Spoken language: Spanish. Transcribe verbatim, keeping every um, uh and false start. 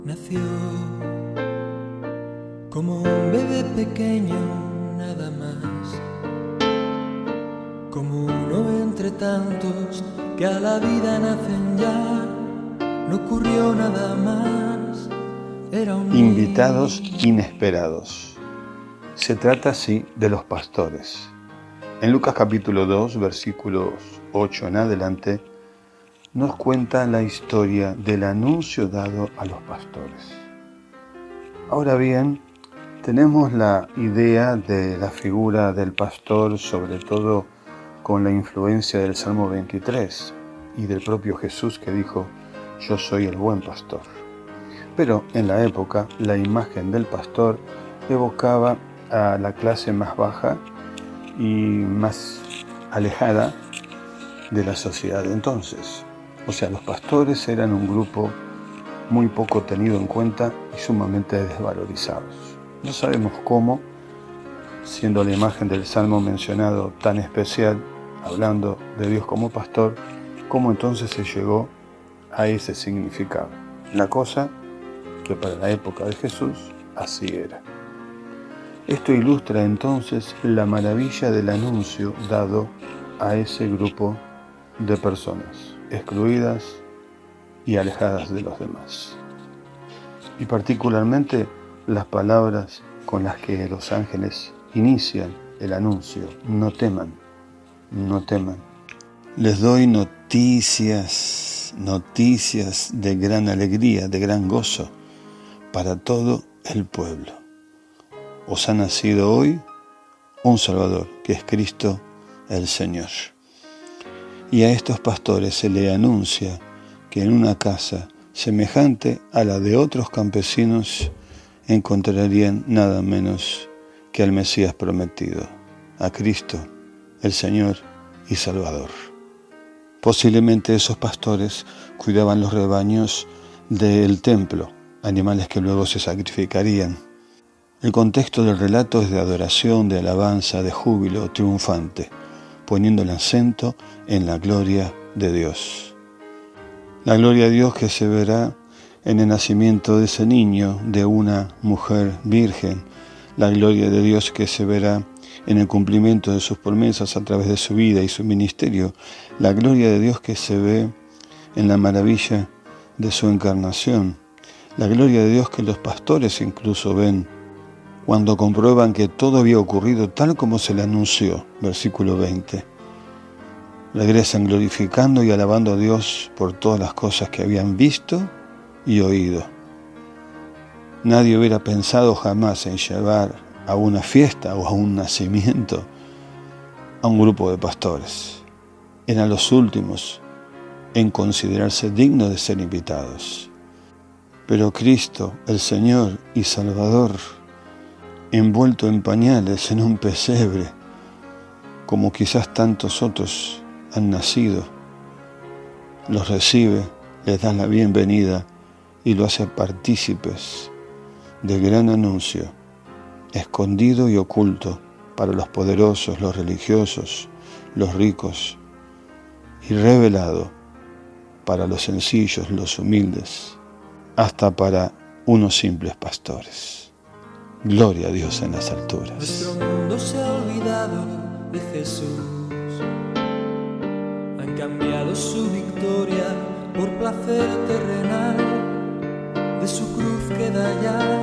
Nació como un bebé pequeño, nada más, como uno entre tantos que a la vida nacen ya. No ocurrió nada más, era un Invitados niño. inesperados. Se trata así de los pastores. En Lucas capítulo dos, versículos ocho en adelante, nos cuenta la historia del anuncio dado a los pastores. Ahora bien, tenemos la idea de la figura del pastor, sobre todo con la influencia del Salmo veintitrés y del propio Jesús que dijo: yo soy el buen pastor. Pero en la época, la imagen del pastor evocaba a la clase más baja y más alejada de la sociedad de entonces. O sea, los pastores eran un grupo muy poco tenido en cuenta y sumamente desvalorizados. No sabemos cómo, siendo la imagen del Salmo mencionado tan especial, hablando de Dios como pastor, cómo entonces se llegó a ese significado. La cosa que para la época de Jesús así era. Esto ilustra entonces la maravilla del anuncio dado a ese grupo de personas excluidas y alejadas de los demás. Y particularmente las palabras con las que los ángeles inician el anuncio: no teman, no teman. Les doy noticias, noticias de gran alegría, de gran gozo para todo el pueblo. Os ha nacido hoy un Salvador, que es Cristo el Señor. Y a estos pastores se le anuncia que en una casa semejante a la de otros campesinos encontrarían nada menos que al Mesías prometido, a Cristo, el Señor y Salvador. Posiblemente esos pastores cuidaban los rebaños del templo, animales que luego se sacrificarían. El contexto del relato es de adoración, de alabanza, de júbilo triunfante, poniendo el acento en la gloria de Dios. La gloria de Dios que se verá en el nacimiento de ese niño, de una mujer virgen. La gloria de Dios que se verá en el cumplimiento de sus promesas a través de su vida y su ministerio. La gloria de Dios que se ve en la maravilla de su encarnación. La gloria de Dios que los pastores incluso ven cuando comprueban que todo había ocurrido tal como se le anunció, versículo veinte. Regresan glorificando y alabando a Dios por todas las cosas que habían visto y oído. Nadie hubiera pensado jamás en llevar a una fiesta o a un nacimiento a un grupo de pastores. Eran los últimos en considerarse dignos de ser invitados. Pero Cristo, el Señor y Salvador, envuelto en pañales en un pesebre, como quizás tantos otros han nacido, los recibe, les da la bienvenida y lo hace partícipes del gran anuncio, escondido y oculto para los poderosos, los religiosos, los ricos, y revelado para los sencillos, los humildes, hasta para unos simples pastores. Gloria a Dios en las alturas. Nuestro mundo se ha olvidado de Jesús. Han cambiado su victoria por placer terrenal. De su cruz queda ya